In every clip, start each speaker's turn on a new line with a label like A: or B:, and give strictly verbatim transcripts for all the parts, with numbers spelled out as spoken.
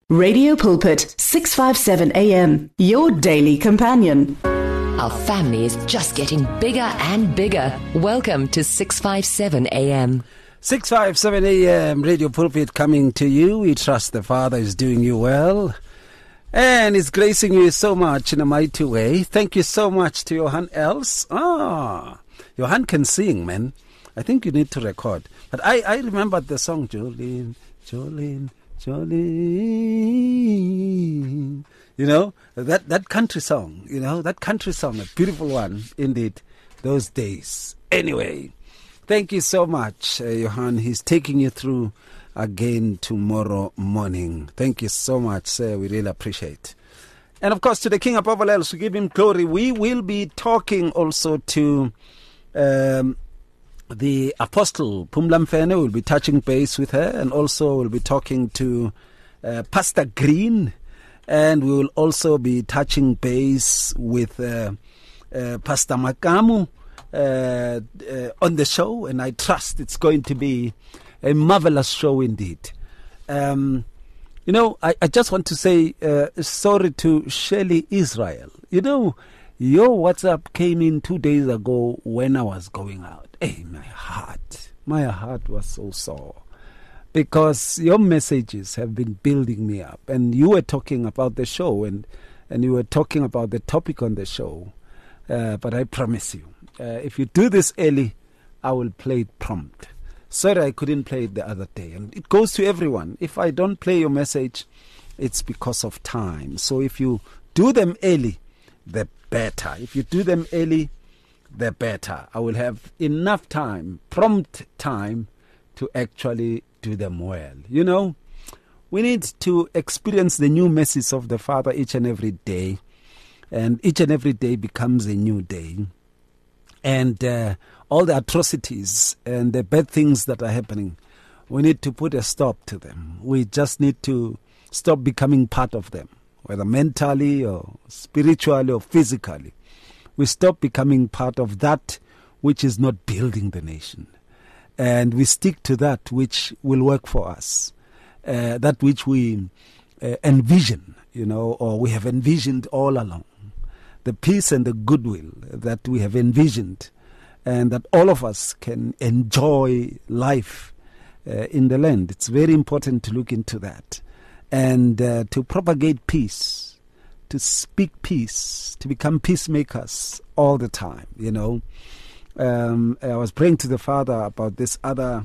A: Radio Pulpit, six fifty-seven A M, your daily companion.
B: Our family is just getting bigger and bigger. Welcome to six fifty-seven A M.
C: six fifty-seven A M, Radio Pulpit coming to you. We trust the Father is doing you well and is gracing you so much in a mighty way. Thank you so much to Johan Els. Ah, Johan can sing, man. I think you need to record. But I, I remembered the song, Jolene, Jolene, Jolene. You know, that, that country song, you know, that country song, a beautiful one, indeed, those days. Anyway, thank you so much, uh, Johan. He's taking you through again tomorrow morning. Thank you so much, sir. We really appreciate. And of course, to the King above all else, we give him glory. We will be talking also to um, the Apostle Phumla Mfene. We'll be touching base with her, and also we'll be talking to uh, Pastor Green, and we will also be touching base with uh, uh, Pastor Makamu uh, uh, on the show, and I trust it's going to be a marvelous show indeed. Um, you know, I, I just want to say uh, sorry to Shelley Israel. You know, your WhatsApp came in two days ago when I was going out. Hey, my heart, my heart was so sore because your messages have been building me up. And you were talking about the show and, and you were talking about the topic on the show. Uh, but I promise you, uh, if you do this early, I will play it prompt. Sorry, I couldn't play it the other day. And it goes to everyone. If I don't play your message, it's because of time. So if you do them early, the better. If you do them early, the better. I will have enough time, prompt time, to actually do them well. You know, we need to experience the new message of the Father each and every day. And each and every day becomes a new day. And uh, all the atrocities and the bad things that are happening, we need to put a stop to them. We just need to stop becoming part of them, whether mentally or spiritually or physically. We stop becoming part of that which is not building the nation. And we stick to that which will work for us, uh, that which we uh, envision, you know, or we have envisioned all along. The peace and the goodwill that we have envisioned, and that all of us can enjoy life uh, in the land. It's very important to look into that and uh, to propagate peace, to speak peace, to become peacemakers all the time, you know. Um, I was praying to the Father about this other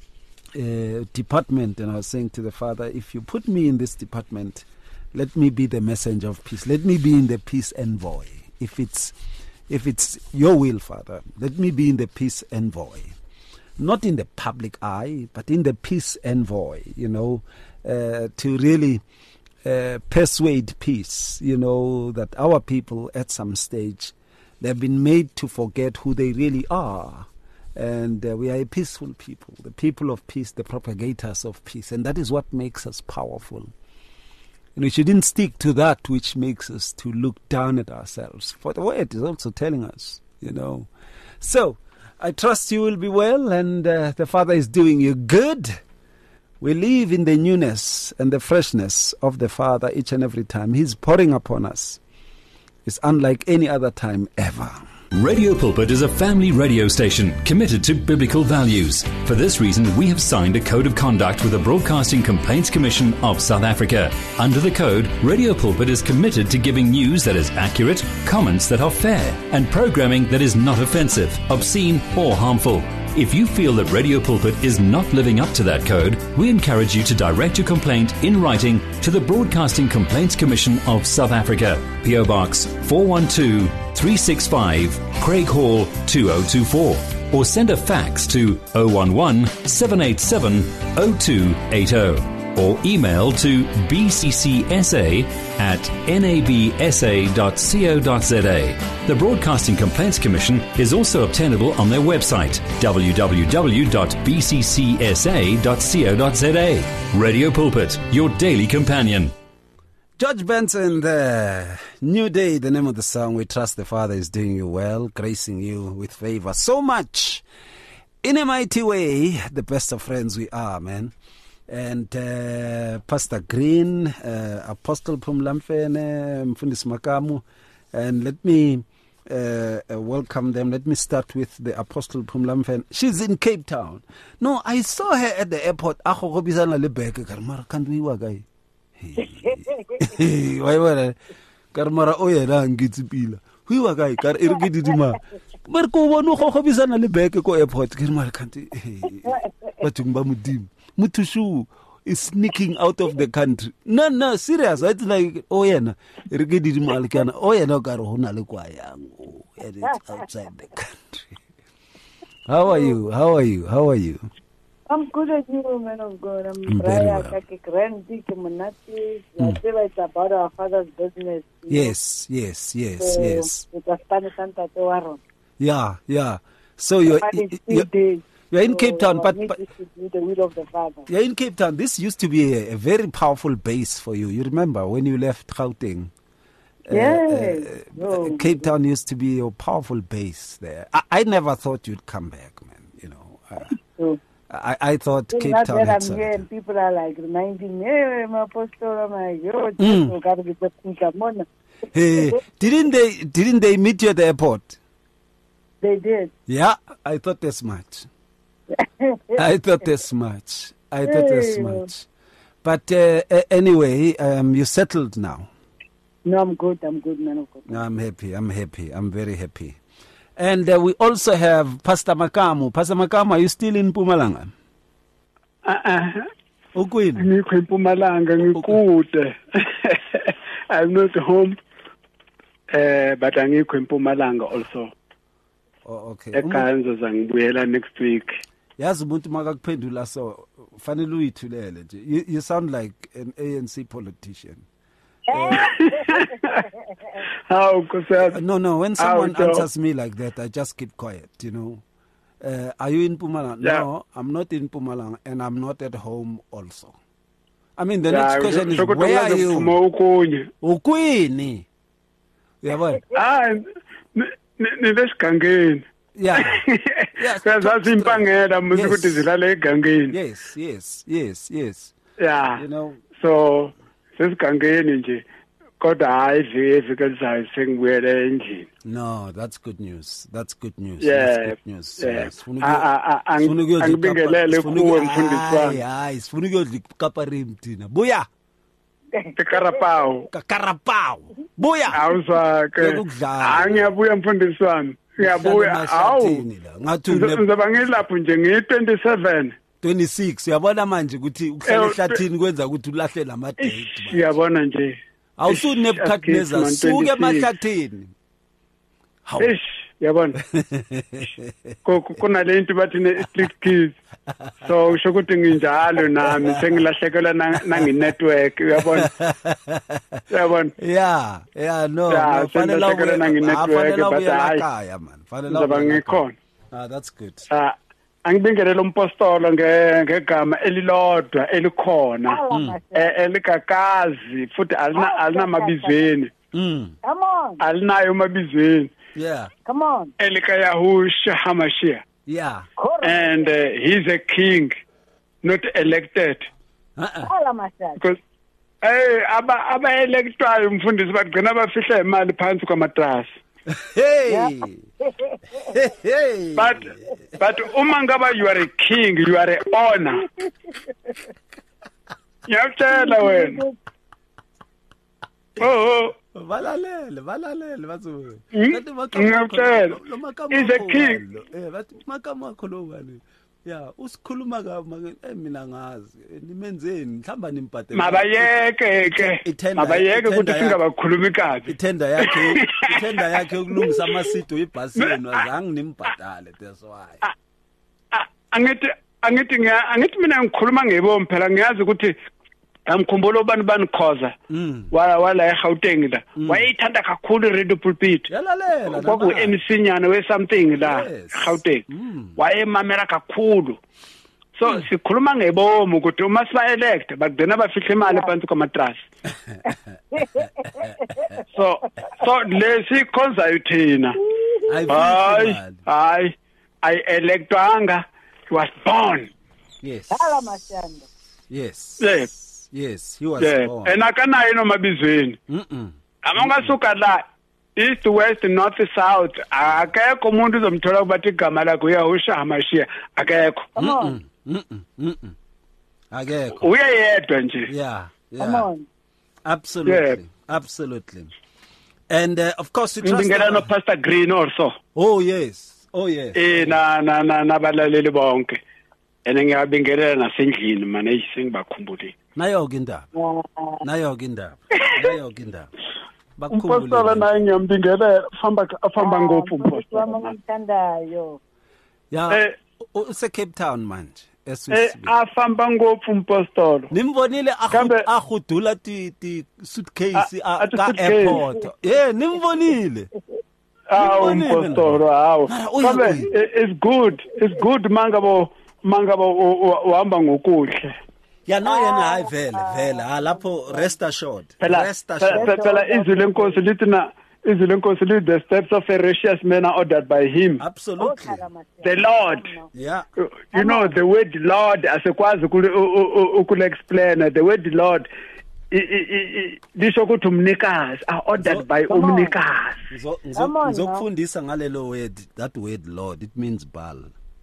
C: uh, department, and I was saying to the Father, if you put me in this department, let me be the messenger of peace. Let me be in the peace envoy. If it's if it's your will, Father, let me be in the peace envoy. Not in the public eye, but in the peace envoy, you know, uh, to really uh, persuade peace, you know, that our people at some stage, they've been made to forget who they really are. And uh, we are a peaceful people, the people of peace, the propagators of peace. And that is what makes us powerful. And we shouldn't stick to that which makes us to look down at ourselves. For the word is also telling us, you know. So, I trust you will be well, and uh, the Father is doing you good. We live in the newness and the freshness of the Father each and every time. He's pouring upon us. It's unlike any other time ever.
D: Radio Pulpit is a family radio station committed to biblical values. For this reason, we have signed a code of conduct with the Broadcasting Complaints Commission of South Africa. Under the code, Radio Pulpit is committed to giving news that is accurate, comments that are fair, and programming that is not offensive, obscene, or harmful. If you feel that Radio Pulpit is not living up to that code, we encourage you to direct your complaint in writing to the Broadcasting Complaints Commission of South Africa, P O Box four one two, three six five, Craig Hall two oh two four, or send a fax to oh one one, seven eight seven, oh two eight oh, or email to b c c s a at n a b s a dot co dot z a. The Broadcasting Complaints Commission is also obtainable on their website, w w w dot b c c s a dot co dot z a. Radio Pulpit, your daily companion.
C: George Benson, the New Day, the name of the song. We trust the Father is doing you well, gracing you with favor so much. In a mighty way, the best of friends we are, man. and uh, Pastor Green, uh, Apostle Pumlamfene, Mfundisi Makamu, and let me uh, uh, welcome them. Let me start with the Apostle Pumlamfene. She's in Cape Town. No, I saw her at the airport. Ako kobizana lebeke karmara kanduiwa guy. Why were karmara oyera ngitsipila. Huiwa guy kar irgididima. Marko wonu kobizana lebeke ko airport karmara kanti. Batumba mudim. Mutushu is sneaking out of the country. No, no, serious. It's like, oh yeah, no. Oh yeah, no, and it's outside the country. How are you? How are you? How are you?
E: I'm good at you, man of God. I'm
C: Mm, very well.
E: mm. It's about our father's business. you
C: Yes, yes, yes,
E: know.
C: yes.
E: So, it's a Spanish Santa Tewaron.
C: Yeah, yeah. So you're,
E: But it's
C: you're,
E: still days.
C: you're in
E: So
C: Cape Town,
E: our
C: but,
E: need
C: but
E: is to do the will of the Father.
C: you're in Cape Town. This used to be a, a very powerful base for you. You remember when you left Gauteng? Uh,
E: Yes.
C: uh,
E: No.
C: Cape Town used to be a powerful base there. I, I never thought you'd come back, man. You know, uh,
E: So,
C: I, I thought
E: so
C: Cape
E: now
C: Town
E: that
C: had
E: I'm here
C: something.
E: and people are like reminding me, hey, my apostle, I'm like, yo,
C: Mm.
E: just gotta be the Kukamona.
C: Hey, didn't they? Didn't they meet you at the airport?
E: They did.
C: Yeah, I thought as much. I thought as much. I thought as
E: Hey.
C: much. But uh, uh, anyway, um, you settled now.
E: No, I'm good. I'm good, man of God.
C: No, I'm happy. I'm happy. I'm very happy. And uh, we also have Pastor Makamu. Pastor Makamu, are you still in Mpumalanga?
F: Uh-uh.
C: Ukwini?
F: Ngikho eMpumalanga ngikude. I'm not home. Uh, but angikho eMpumalanga also.
C: Oh, okay.
F: eKhanza zangibuyela next week.
C: Yazi umuntu makakuphendula so fanele uyithulele nje. You, you sound like an A N C politician.
F: How Nkosi?
C: Uh, no, no, when someone
F: How,
C: answers me like that, I just keep quiet, you know. Uh, are you in Mpumalanga?
F: Yeah.
C: No, I'm not in Mpumalanga, and I'm not at home also. I mean, the
F: Yeah,
C: next question is,
F: so- so
C: where are you?
F: kuphuma ukunye.
C: Ukwini? Uyabona?
F: Ah, nilesigangeni.
C: Yeah. Yes,
F: Kazazi
C: talk straight.
F: impangela musi
C: Yes.
F: ukuthi zilale egangeni.
C: Yes, yes, yes, yes.
F: Yeah.
C: You know,
F: So sesigangeni nje. Kodwa hayi vezi kalizayo sengibuyele endlini.
C: no, that's good news. That's good news.
F: Yeah.
C: That's good news.
F: Yeah.
C: Yes. Sifuna
F: Ah, ah, ah, ang-
C: sifuna ukuyodla
F: angibingelele
C: ikapa- sifuna
F: kuwe,
C: uku-
F: mfundisi wami.
C: Hayi, hayi, sifuna ukuyodla ikapa rim thina. Buya.
F: Ekarapao.
C: Kakarapaw. Buya.
F: Awuzake.
C: Ngiyakudlala.
F: Angiyabuya mfundisi wami. Ngiyabuya.
C: Uhlala
F: Awu.
C: emahlathini la. Ngathi
F: Ngizo-
C: une
F: Ngizoba ngilapho nje ngiyi twenty-seven.
C: twenty-six. Uyabona manje ukuthi ukuhlala
F: Eh,
C: ehlathini kwenza ukuthi ulahle lama date.
F: Ngiyabona nje.
C: Awusuni Nebuchadnezzar,
F: Ish,
C: suke
F: twenty-six.
C: emahlathini. Hawu.
F: Eish, yabona. Ku- ku- Kunale nto bathi ne-split keys. So usho ukuthi nginjalo nami sengilahlekelwa na- nangi network uyabona. Uyabona.
C: Yeah, yeah, no,
F: Yeah,
C: no. Fanele
F: sengilahlekelwa
C: ubuye-
F: nangi-network,
C: ah, fanele
F: but
C: ubuye
F: hayi.
C: emakhaya, man. Fanele
F: Ngizoba
C: ubuye emakhaya.
F: ngikhona.
C: Ah, that's good.
F: Ah, angibingelele umpostolo nge- ngegama elilodwa elikhona eh, eligagazi futhi alina alinamabizweni
C: Mm.
E: Come on.
F: alinayo mabizweni
C: Yeah,
E: Come on.
F: elikayahusha hamashiach
C: yeah.
F: and uh, he's a king not elected
C: Uh-uh.
E: Hala mashallah.
F: because eh aba aba-electwayo mfundisi bagcina bafihla imali phansi kwamatrasi.
C: Hey. Hey, hey.
F: But but uma ngaba you are a king, you are a honor. Ngiyakutshela wena. Oh,
C: Balalele, balalele bathu.
F: Hmm?
C: Kanti makama
F: Ngiyakutshela.
C: akho- lo makama
F: He's a
C: akho
F: king.
C: walo. Eh, bathi makama akho lo walo. Yeah, usikhuluma ka make eh mina ngazi. Nimenzeni? Mhlamba nimbhadele.
F: mabayeke ke.
C: Ithenda-
F: Mabayeke ukuthi
C: ithenda ya-
F: singabakhulumi kabi.
C: Ithenda yakhe, ithenda yakhe yokulungisa amasido ebhasini azange nimbhadale, that's why.
F: Ah, Angithi angithi ngiya angithi mina ngikhuluma ngebomu phela ngiyazi ukuthi amkhumbula ubani bani khoza.
C: Mm.
F: Wala wala eGauteng la. Wayithanda kakhulu radio pulpit.
C: Yalalela.
F: Kwaku M C nyana we something la
C: Yes.
F: Gauteng.
C: Mm.
F: Wayemamela kakhulu. So sikhuluma ngebomu ukuthi uma siba elect bagcina bafihla imali phansi kwamatrasi. So so lesi khonza uthina. Hayi
C: Hayi.
F: hayi I electwanga, he was born.
C: Yes.
E: Hala mashallah.
C: Yes.
F: Yeah.
C: Yes, he was
F: Yeah.
C: born.
F: And akanayo nomabizweni.
C: Mm-mm.
F: Amangasuka la east west north south akekho umuntu uzomthola kubathi igama lakhe uyahusha amashiya akekho.
E: Come on.
C: Mm-mm. Mm-mm. Akekho.
F: Uye yedwa nje.
C: Yeah.
E: Come
C: Yeah.
E: on.
C: Absolutely.
F: Yeah.
C: Absolutely. And uh, of course, you trust
F: Ngingena no
C: the-
F: Pastor Green also.
C: Oh yes. Oh yes.
F: Eh na na na nabalaleli bonke. Ene ngiyabingelela nasendlini manje isengibakhumbulile.
C: Nayo ke indaba. Nayo ke indaba. Nayo ke indaba.
F: Umpostoli
C: Bakhumbule.
F: naye ngiyambingelela famba afamba ngophu
E: Wami
F: umpostoli.
E: ngimthandayo.
C: Yeah.
F: Eh,
C: Use Cape Town manje.
F: Eh
C: Eswisi.
F: afamba ngophu umpostoli.
C: Nimvonile
F: Kambe-
C: ahudula ti ti suitcase
F: A-
C: a-
F: ati
C: ka
F: suitcase.
C: airport. Yeah, nimvonile.
F: Hawu
C: Ngibonile
F: umpostoli hawu.
C: Mara, uya-
F: Kambe
C: uya.
F: i- it's good. It's good mangabo mangabo u- u- uhamba ngokuhle.
C: Yeah, no yena hayi vele vele. Ah lapho rest assured.
F: Phela
C: Rest
F: phela
C: assured.
F: phela izwi lenkosi lithi na izwi lenkosi lithi the steps of a righteous man are ordered by him.
C: Absolutely.
F: The Lord.
C: Yeah.
F: You know the word Lord asekwazi ukule explain the word Lord i- i- i- i- lisho ukuthi umnikazi are ordered
C: So-
F: by
E: Come on.
F: umnikazi.
C: Ngizo- ngizo-
E: Come on,
C: ngizokufundisa ngalelo word, that word Lord, it means Baal.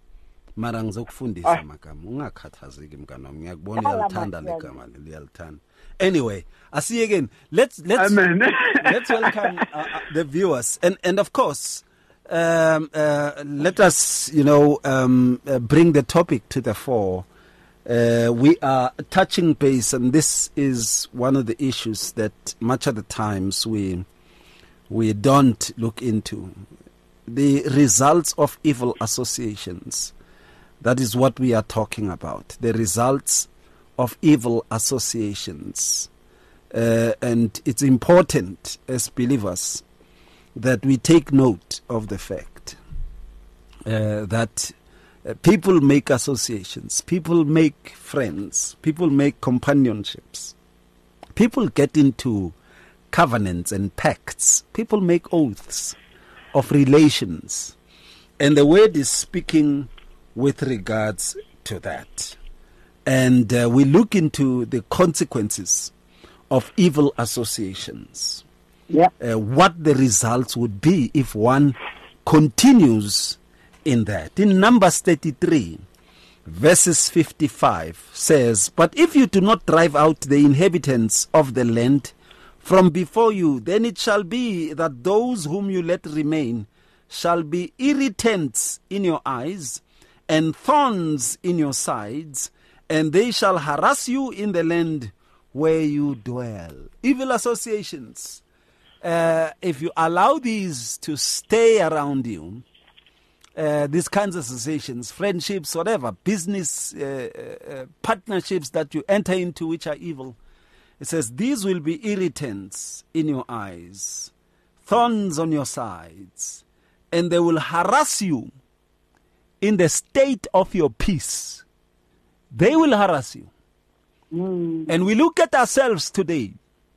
C: Mara ngizokufundisa magama, ungakhathazeki mngani wami, ngiyakubona
E: Hala,
C: uyalithanda
E: Masiana.
C: legama leli, uyalithanda. Anyway, I see you again. Let's let's
F: Amen.
C: let's welcome uh, uh, the viewers, and and of course, um, uh, let us you know um, uh, bring the topic to the fore. Uh, we are touching base, and this is one of the issues that much of the times we we don't look into. The results of evil associations. That is what we are talking about. The results of evil associations. Uh, and it's important as believers that we take note of the fact uh, that uh, people make associations, people make friends, people make companionships, people get into covenants and pacts, people make oaths of relations. And the word is speaking with regards to that. And uh, we look into the consequences of evil associations.
E: Yeah.
C: Uh, what the results would be if one continues in that. In Numbers thirty-three, verses fifty-five says, "But if you do not drive out the inhabitants of the land from before you, then it shall be that those whom you let remain shall be irritants in your eyes and thorns in your sides, and they shall harass you in the land where you dwell." Evil associations, uh, if you allow these to stay around you, uh, these kinds of associations, friendships, whatever, business uh, uh, partnerships that you enter into which are evil, it says these will be irritants in your eyes, thorns on your sides, and they will harass you in the state of your peace. They will harass you.
E: Mm.
C: And we look at ourselves today,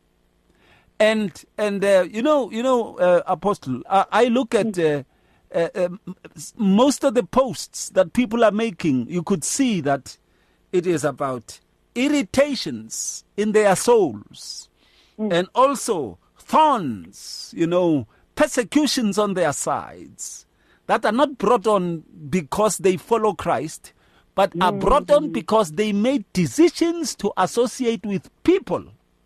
C: and and uh, you know, you know, uh, Apostle, I, I look at uh, uh, uh, most of the posts that people are making. You could see that it is about irritations in their souls,
E: Mm.
C: and also thorns, you know, persecutions on their sides that are not brought on because they follow Christ, but are brought on because they made decisions to associate with people,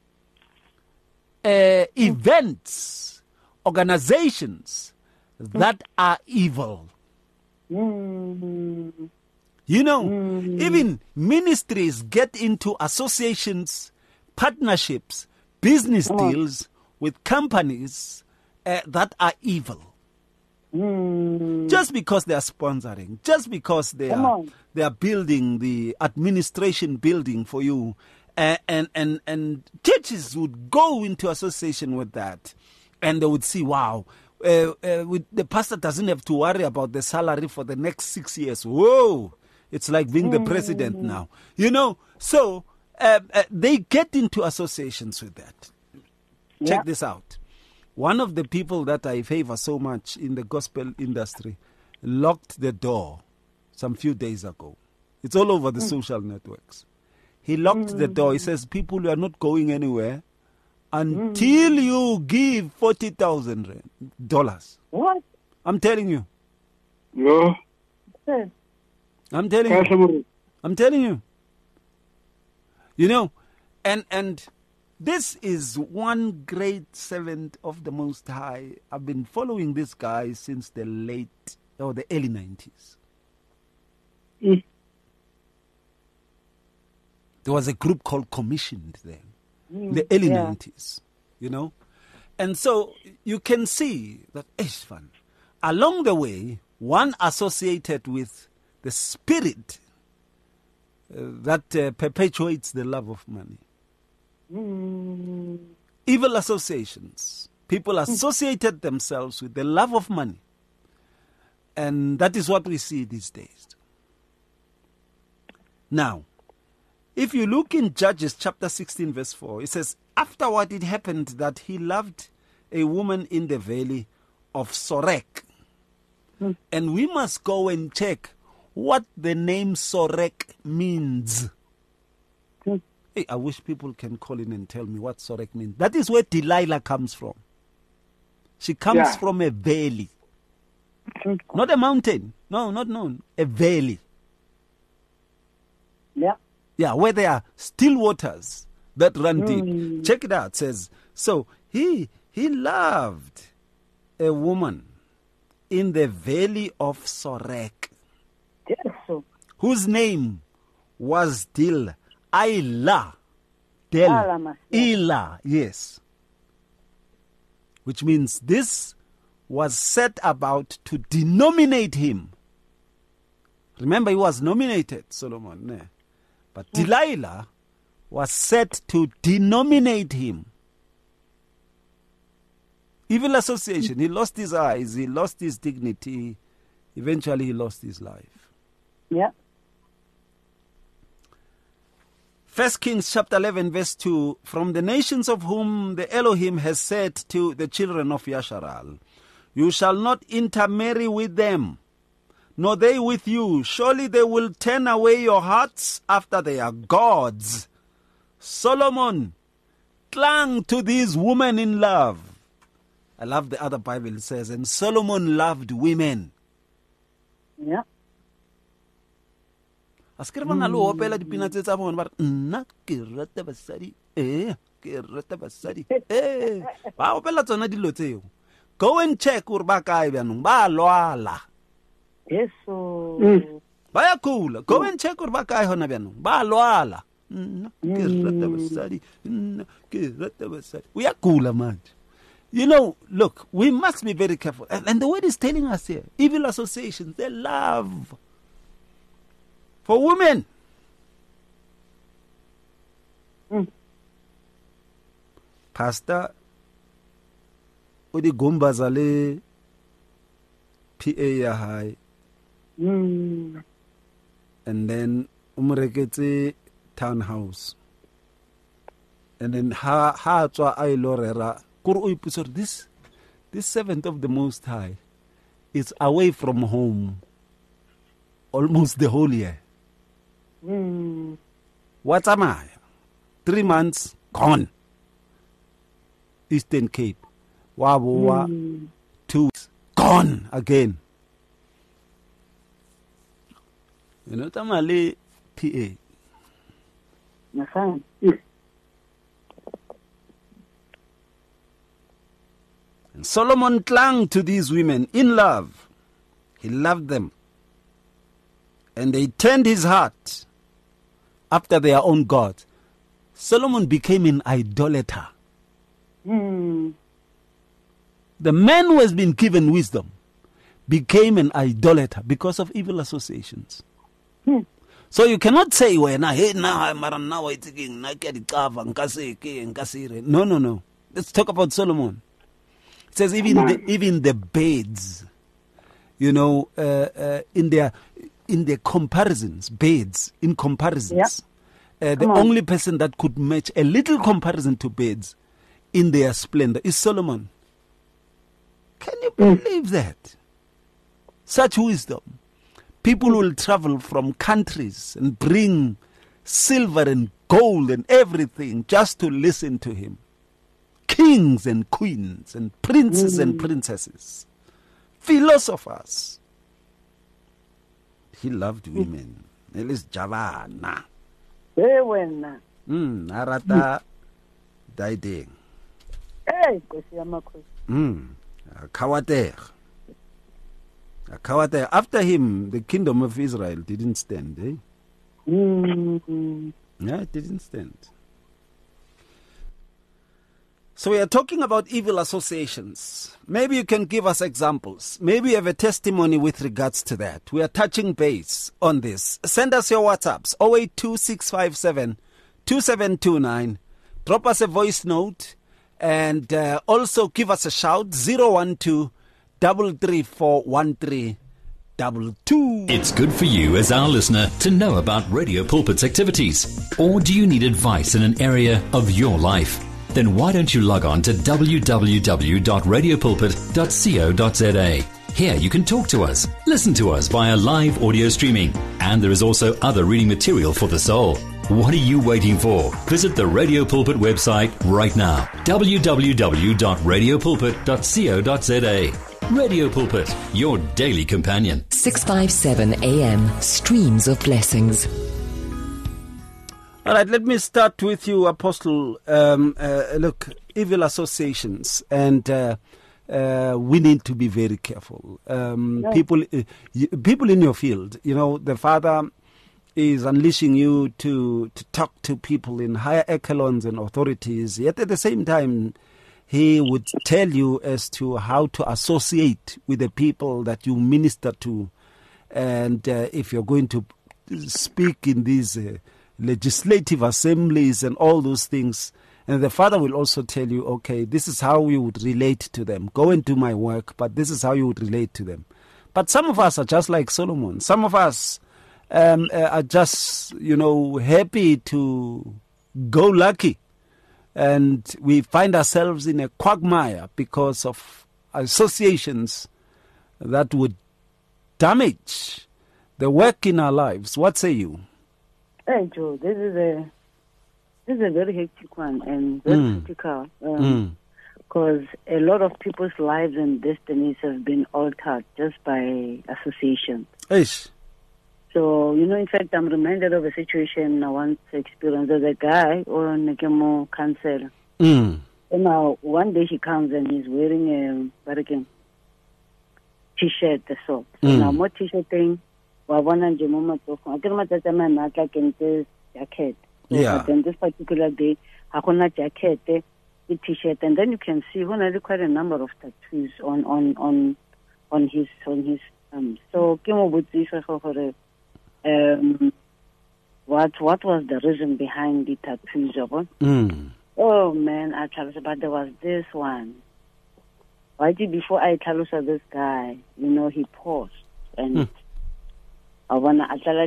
C: uh, events, organizations that are evil.
E: Mm.
C: You know, even ministries get into associations, partnerships, business deals with companies uh, that are evil.
E: Mm.
C: Just because they are sponsoring, just because they
E: Come
C: are
E: on.
C: they are building the administration building for you, uh, and and and churches would go into association with that, and they would see, wow, uh, uh, with, the pastor doesn't have to worry about the salary for the next six years. Whoa, it's like being the president now, you know. So uh, uh, they get into associations with that. Check
E: Yeah.
C: this out. One of the people that I favor so much in the gospel industry locked the door some few days ago. It's all over the social networks. he locked mm. the door. He says, people, you are not going anywhere until mm. you give forty thousand dollars.
E: What?
C: I'm telling you.
F: No.
C: I'm telling you. I'm telling you. You know, and and this is one great servant of the Most High. I've been following this guy since the late or the early nineties.
F: Mm.
C: There was a group called Commissioned then, mm, in the early yeah. nineties, you know. And so you can see that Ishvan, along the way, one associated with the spirit uh, that uh, perpetuates the love of money.
E: Mm.
C: Evil associations. People associated themselves with the love of money. And that is what we see these days. Now, if you look in Judges chapter sixteen verse four, it says, afterward it happened that he loved a woman in the valley of Sorek. Mm. And we must go and check what the name Sorek means. Mm. Hey, I wish people can call in and tell me what Sorek means. That is where Delilah comes from. She comes yeah. from a valley. Mm. Not a mountain. No, not known. A valley.
E: Yeah.
C: Yeah, where there are still waters that run
E: mm.
C: deep. Check it out. It says, so he he loved a woman in the valley of Sorek,
E: yes.
C: whose name was Dil Ila. Del Ila, yes. Which means this was set about to denominate him. Remember, he was nominated, Solomon. Ne? But mm. Delilah was set to denominate him. Evil association. He lost his eyes. He lost his dignity. Eventually, he lost his life.
E: Yeah.
C: First Kings chapter eleven verse two. From the nations of whom the Elohim has said to the children of Yasharal, you shall not intermarry with them, nor they with you. Surely they will turn away your hearts after their gods. Solomon clung to these women in love. I love the other Bible. It says, and Solomon loved women.
E: Yeah.
C: Askere bana lo opela dipina tse tsa bona ba nna ke rata basadi eh ke rata basadi eh ba opela tsona dilo tseo. Go and check ur ba kae byanong ba lwala.
E: Eso.
C: Mm. Ba ya cool. Go and check ur ba kae hona byanong ba lwala. Nna ke rata basadi nna ke rata basadi. We are cool man. You know, look, we must be very careful. And, and the word is telling us here, evil associations, they love for women.
E: Mm.
C: Pastor, udi gumbazale P A ya high.
E: Mm.
C: And then umreketse townhouse. And then ha ha tswa a ilorera. This, this servant of the Most High is away from home almost the whole year.
E: Mm.
C: What am I? Three months gone. Eastern Cape. Waboa. Mm. Two weeks gone again. You know, Tamale P A.
E: Yes,
C: And Solomon clung to these women in love. He loved them. And they turned his heart after their own gods. Solomon became an idolater.
E: Mm.
C: The man who has been given wisdom became an idolater because of evil associations.
E: Mm.
C: So you cannot say, well, hey, now I'm now waiting. No, no, no. Let's talk about Solomon. It says even the, even the beds, you know, uh, uh, in their in their comparisons, beds in comparisons, yeah. uh, the only person that could match a little comparison to beds in their splendor is Solomon. Can you believe mm. that? Such wisdom. People will travel from countries and bring silver and gold and everything just to listen to him. Kings and queens and princes mm. and princesses, philosophers. He loved women. It is Javana.
E: Bewena.
C: Hmm. Arata Daiding.
E: Hey, Kosiamakos.
C: Hmm. Kawater. Kawater. After him, the kingdom of Israel didn't stand. Eh?
E: Mm-hmm.
C: Yeah, it didn't stand. So we are talking about evil associations. Maybe you can give us examples. Maybe you have a testimony with regards to that. We are touching base on this. Send us your WhatsApps, zero eight two six five seven two seven two nine. Drop us a voice note and uh, also give us a shout, zero one two three three four one three two two.
D: It's good for you as our listener to know about Radio Pulpit's activities. Or do you need advice in an area of your life? Then why don't you log on to w w w dot radio pulpit dot co dot z a. Here you can talk to us, listen to us via live audio streaming, and there is also other reading material for the soul. What are you waiting for? Visit the Radio Pulpit website right now, w w w dot radio pulpit dot co dot z a. Radio Pulpit, your daily companion.
B: six fifty-seven A M, Streams of Blessings.
C: All right, let me start with you, Apostle. Um, uh, look, evil associations, and uh, uh, we need to be very careful. Um, yeah. People, uh, y- people in your field, you know, the Father is unleashing you to to talk to people in higher echelons and authorities. Yet at the same time, He would tell you as to how to associate with the people that you minister to, and uh, if you're going to speak in these Uh, legislative assemblies and all those things. And the Father will also tell you, okay, this is how you would relate to them. Go and do my work, but this is how you would relate to them. But some of us are just like Solomon. Some of us um, uh, are just, you know, happy to go lucky. And we find ourselves in a quagmire because of associations that would damage the work in our lives. What say you?
E: Hey, Joe, this is a this is a very hectic one and very
C: Mm.
E: critical because um, mm. a lot of people's lives and destinies have been altered just by association.
C: Eish.
E: So, you know, in fact, I'm reminded of a situation I once experienced. There's a guy on Nekemo Council.
C: Mm.
E: And now, one day he comes and he's wearing a Barracan t-shirt. So, so
C: Mm.
E: now, more t-shirt thing. I want to mama to I tell my tata my not like in this jacket. So,
C: Yeah.
E: But then this particular day, I got a jacket, the t-shirt, and then you can see when I look quite a number of tattoos on on on on his on his um. So, Kimo would say for um, what what was the reason behind the tattoos?
C: Mm.
E: Oh man, I tell you, but there was this one. Why did before I tell you this guy? You know, he paused and.
C: Mm.
E: I wanna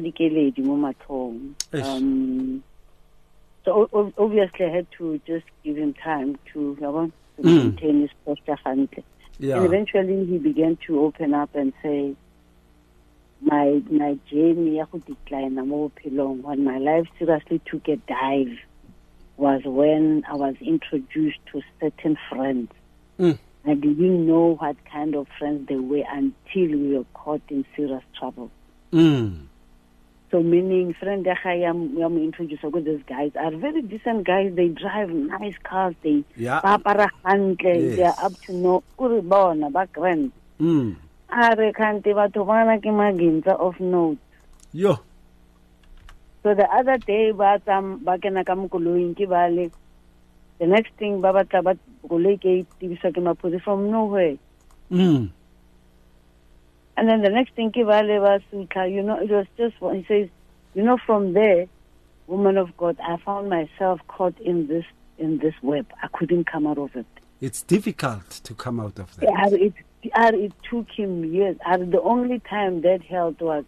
E: um so o- obviously I had to just give him time to, I want to
C: Mm.
E: maintain his posture.
C: Yeah.
E: And eventually he began to open up and say, My my journey I could decline long when my life seriously took a dive was when I was introduced to certain friends.
C: Mm.
E: I didn't know what kind of friends they were until we were caught in serious trouble.
C: Mm.
E: So meaning, friend, I am I'm introduced to these guys are very decent guys. They drive nice cars. They
C: Yeah.
E: yes. They are up to no urban background.
C: Mm.
E: Are kanti batho bana ke maginza of note.
C: Yo.
E: So the other day, but um, ba kena ka mokoloing ke bale. The next thing, ba batla ba koloi ke tibisa ke mapodi from nowhere.
C: Mm.
E: And then the next thing, you know, it was just, he says, you know, from there, woman of God, I found myself caught in this in this web. I couldn't come out of it.
C: It's difficult to come out of that.
E: Yeah, it, it took him years. The only time that helped was,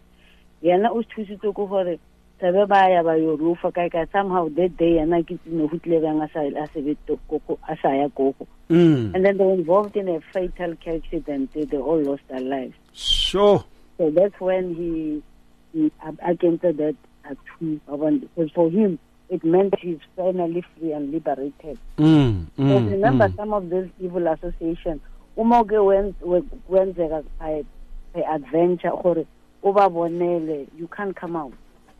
E: somehow that day, and I get to know
C: Mm.
E: and then they were involved in a fatal car accident. They, they all lost their lives.
C: Sure.
E: So that's when he, he I came to that tattoo. Because for him, it meant he's finally free and liberated.
C: Mm,
E: So
C: mm,
E: remember
C: mm.
E: some of these evil associations. Umoge when when there by adventure or overbonele, you can't come out.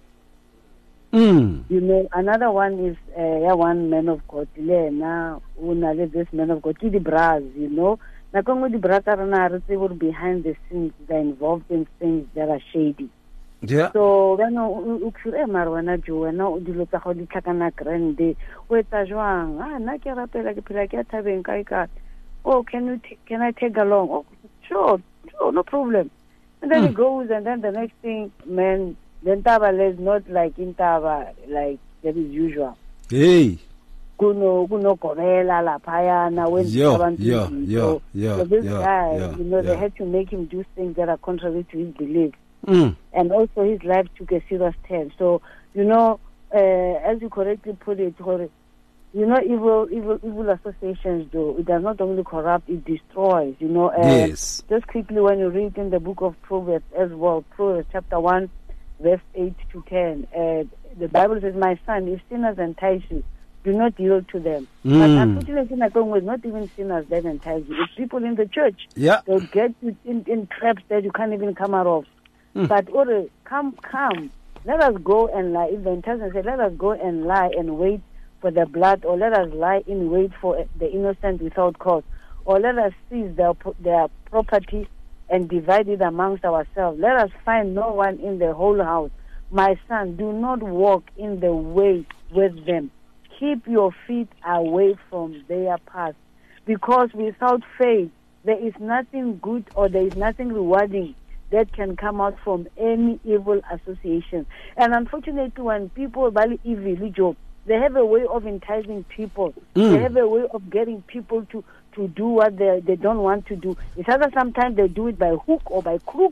C: Mm.
E: You know, another one is uh, yeah, one man of God. Now, this man of God, the bras. You know, na kung the bras are na behind the scenes, they're involved in things that are shady.
C: Yeah.
E: So when u khure marwana jo na o dilo tsa go di tlhakana grande o etsa jwang ah na ke rapela ke phela ke thabeng kai ka oh can you can I take along oh sure sure no problem and then mm. he goes and then the next thing man then taba is not like in taba like that is usual
C: hey
E: kuno kuno korela la paya na when
C: yo yo yo yo
E: so this
C: yo,
E: guy
C: yo,
E: you know
C: yo.
E: they had to make him do things that are contrary to his beliefs.
C: Mm.
E: And also his life took a serious turn. So, you know, uh, as you correctly put it, you know, evil evil, evil associations, though, it does not only corrupt, it destroys, you know. Uh,
C: Yes.
E: Just quickly, when you read in the book of Proverbs as well, Proverbs chapter one, verse eight to ten, uh, the Bible says, my son, if sinners entice you, do not yield to them.
C: Mm.
E: But unfortunately, it's not even sinners that entice you. It's people in the church.
C: Yeah.
E: They'll get you in, in traps that you can't even come out of. Mm. But Ore, come, come. Let us go and lie. If the intention said, let us go and lie and wait for the blood, or let us lie in wait for the innocent without cause, or let us seize their their property and divide it amongst ourselves. Let us find no one in the whole house. My son, do not walk in the way with them. Keep your feet away from their path, because without faith there is nothing good or there is nothing rewarding that can come out from any evil association. And unfortunately, when people value evil, they have a way of enticing people. Mm. They have a way of getting people to, to do what they they don't want to do. It's either sometimes they do it by hook or by crook,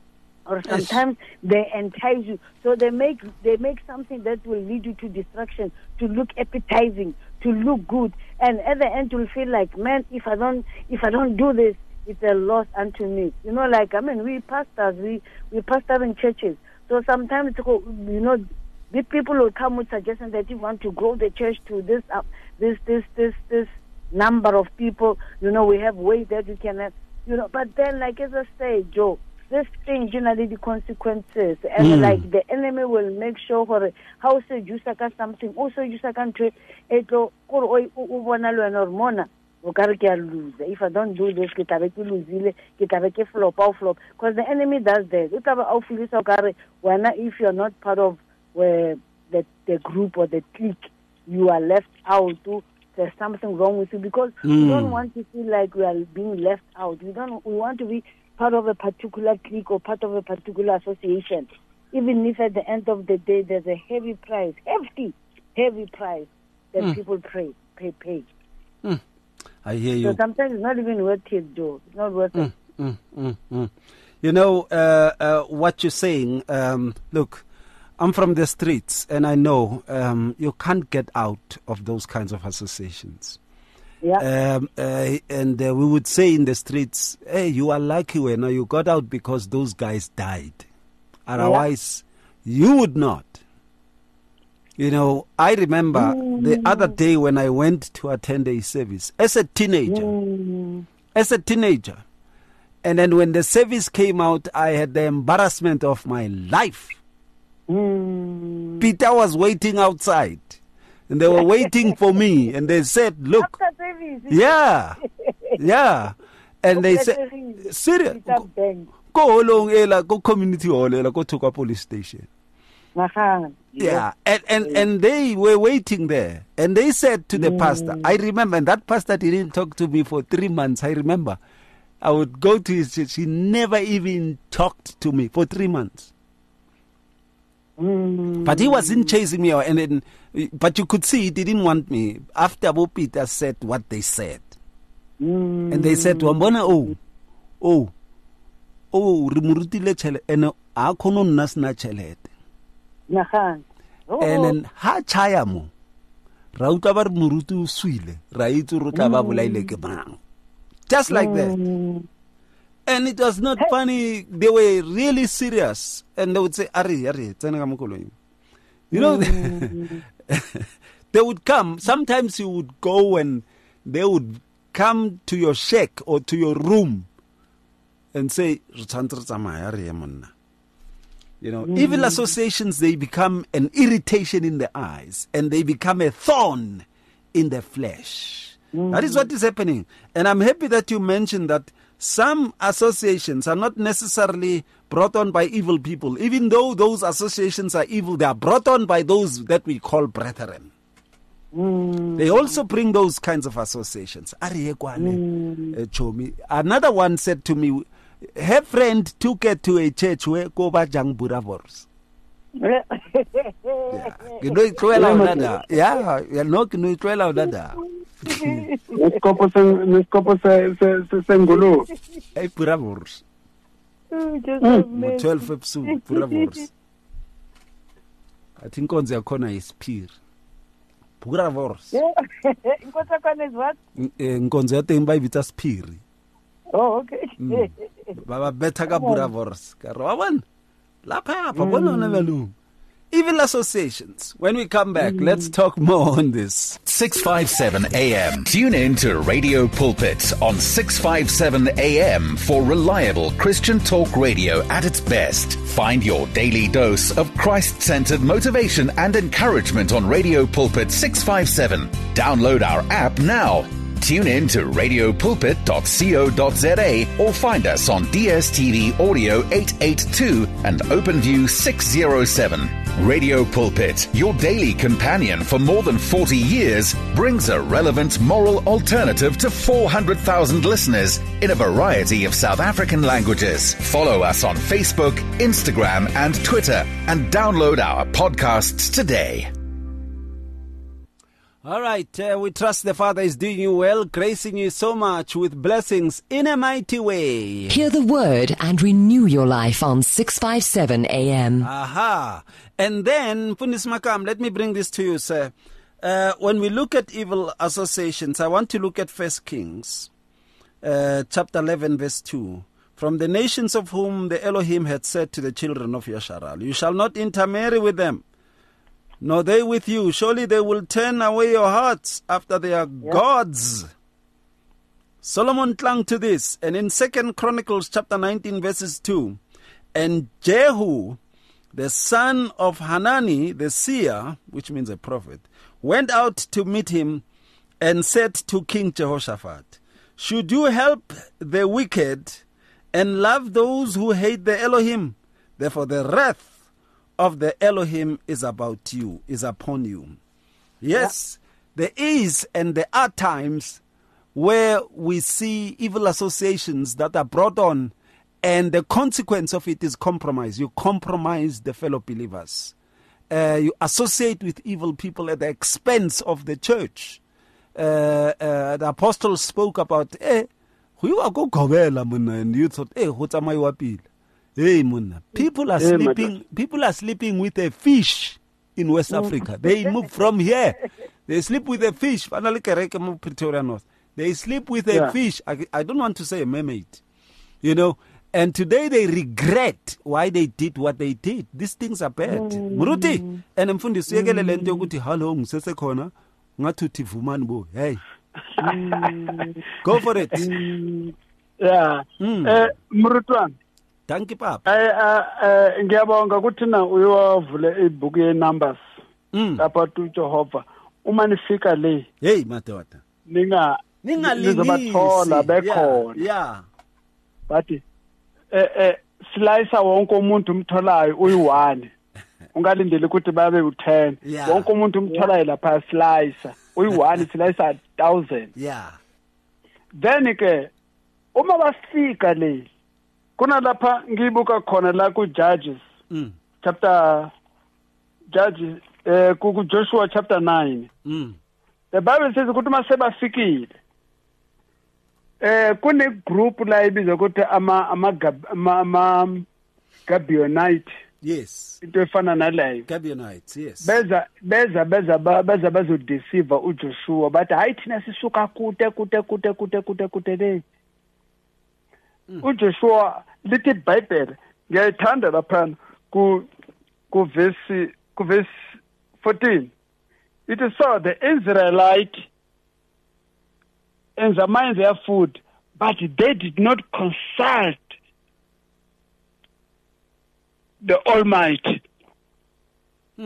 E: or sometimes yes. they entice you. So they make they make something that will lead you to destruction, to look appetizing, to look good, and at the end you'll feel like, man, if I don't if I don't do this, it's a loss unto me. You know, like, I mean, we pastors, we, we pastor in churches. So sometimes, you know, the people will come with suggestions that you want to grow the church to this, uh, this, this, this, this number of people. You know, we have ways that we can have, you know, but then, like as I say, Joe, this thing generally the consequences, and mm. like the enemy will make sure for how say you saka something, also you saka to eto kor oi ubona lo normona. If I don't do this, ke tabe ke losile, ke tabe ke flop or flop, because the enemy does that. You tabe au filisa kare when if you're not part of where the the group or the clique, you are left out. Too, there's something wrong with you, because mm. we don't want to feel like we are being left out. We don't. We want to be part of a particular clique or part of a particular association, even if at the end of the day there's a heavy price, hefty, heavy price that mm. people pay, pay, pay.
C: Mm. I hear you.
E: So sometimes it's not even worth it, Joe. It's not worth
C: mm,
E: it.
C: Mm, mm, mm. You know, uh, uh, what you're saying, um, look, I'm from the streets, and I know um, you can't get out of those kinds of associations.
E: Yeah.
C: Um, uh, and uh, we would say in the streets, hey, you are lucky when you got out because those guys died. Otherwise, yeah. you would not. You know, I remember mm. the other day when I went to attend a service as a teenager, mm. as a teenager. And then when the service came out, I had the embarrassment of my life.
E: Mm.
C: Peter was waiting outside, and they were waiting for me, and they said, look, yeah, yeah. And they said, serious, go along, Ela, go community hall, Ela, go to a police station. Yeah, and, and, and they were waiting there, and they said to the mm. pastor, I remember, and that pastor didn't talk to me for three months, I remember. I would go to his church, he never even talked to me for three months.
E: Mm.
C: But he wasn't chasing me, and then, but you could see he didn't want me. After Abu Peter said what they said,
E: mm.
C: and they said, Wambona, oh, oh, oh, remurutile chele, and akono nasna chele.
E: Oh.
C: And then ha chaya mo rauta bar murutu suile raitu ruta ba bulaile ke bang, just like that.
E: Mm.
C: And it was not funny. They were really serious, and they would say, "Ari, Ari, tsena ka mokolo." You know, they would come. Sometimes you would go and they would come to your shack or to your room and say, you know, mm. evil associations, they become an irritation in the eyes and they become a thorn in the flesh. Mm. That is what is happening. And I'm happy that you mentioned that some associations are not necessarily brought on by evil people. Even though those associations are evil, they are brought on by those that we call brethren. Mm. They also bring those kinds of associations. Mm. Another one said to me, her friend took her to a church where Koba Jang Buravors. Yeah, you know, it's well out there. Yeah, you know, you know, it's well out there.
F: Neskopo sen, neskopo se se se sengulu.
C: Hey, Buravors. Twelve episode Buravors. I think on the corner is Peer. Buravors.
E: Inkonzo kona is what?
C: Inkonzo yate imba ibita Spear.
E: Oh, okay.
C: Mm. Baba beta ka Buravors. Karawan. Lapa babona na velu. Evil associations. When we come back, mm. let's talk more on this.
G: six fifty-seven A M. Tune in to Radio Pulpit on six fifty-seven A M for reliable Christian talk radio at its best. Find your daily dose of Christ-centered motivation and encouragement on Radio Pulpit six fifty-seven. Download our app now. Tune in to radio pulpit dot co dot za or find us on D S T V Audio eight eighty-two and OpenView six oh seven. Radio Pulpit, your daily companion for more than forty years, brings a relevant moral alternative to four hundred thousand listeners in a variety of South African languages. Follow us on Facebook, Instagram, and Twitter, and download our podcasts today.
C: All right, uh, we trust the Father is doing you well, gracing you so much with blessings in a mighty way.
B: Hear the word and renew your life on six fifty-seven A M.
C: Aha. And then, Fundis Makam, let me bring this to you, sir. Uh, when we look at evil associations, I want to look at First Kings, uh, chapter eleven, verse two. From the nations of whom the Elohim had said to the children of Yasharal, you shall not intermarry with them, nor they with you. Surely they will turn away your hearts after their yep. gods. Solomon clung to this. And in Second Chronicles chapter nineteen, verses two, and Jehu, the son of Hanani, the seer, which means a prophet, went out to meet him and said to King Jehoshaphat, should you help the wicked and love those who hate the Elohim? Therefore the wrath of the Elohim is about you, is upon you. Yes, yeah. there is and there are times where we see evil associations that are brought on, and the consequence of it is compromise. You compromise the fellow believers. Uh, you associate with evil people at the expense of the church. Uh, uh, the apostles spoke about, eh, and you thought, eh, what's my wapil? Hey, Munna. People are hey, sleeping. People are sleeping with a fish in West Africa. They move from here. They sleep with a fish. They sleep with a yeah. fish. I, I don't want to say a mermaid, you know. And today they regret why they did what they did. These things are bad. Muruti. And mfundi siyekele lento ukuthi hello ngisese khona ngathuthi vumani bo. Hey. Go for it.
F: Yeah. Mm. Eh Murutwana.
C: Thank you, Papa.
F: Eh eh ngiyabonga ukuthi na uyovule ibook ye Numbers. Lapha tu Jehova. Uma nifika le.
C: Hey madoda.
F: Ninga ningalingizobathola bekhona.
C: Yeah.
F: Bathi eh eh slicer wonke umuntu umtholayo uyi-one. Ungalindele ukuthi babe u-ten. Wonke umuntu umtholayo lapha slicer uyi-one slicer one thousand.
C: Yeah.
F: Then ke uma bafika le kuna lapha ngibuka khona la ku Judges mm. chapter Judges eh ku Joshua chapter nine.
C: Mm.
F: The Bible says ukuthi mase bafikile eh kune group la ibizwa ukuthi ama ama ama Gibeonite.
C: Yes.
F: Into efana naleyo.
C: Gibeonites, yes.
F: Beza beza beza beza bazo deceive uJoshua bathi hayi thina sisuka kude kude kude kude kude kude le. uJoshua lithi Bible ngiyayithanda lapha ku ku verse ku verse fourteen. It is so the Israelite examined their food, but they did not consult the Almighty.
C: Hmm.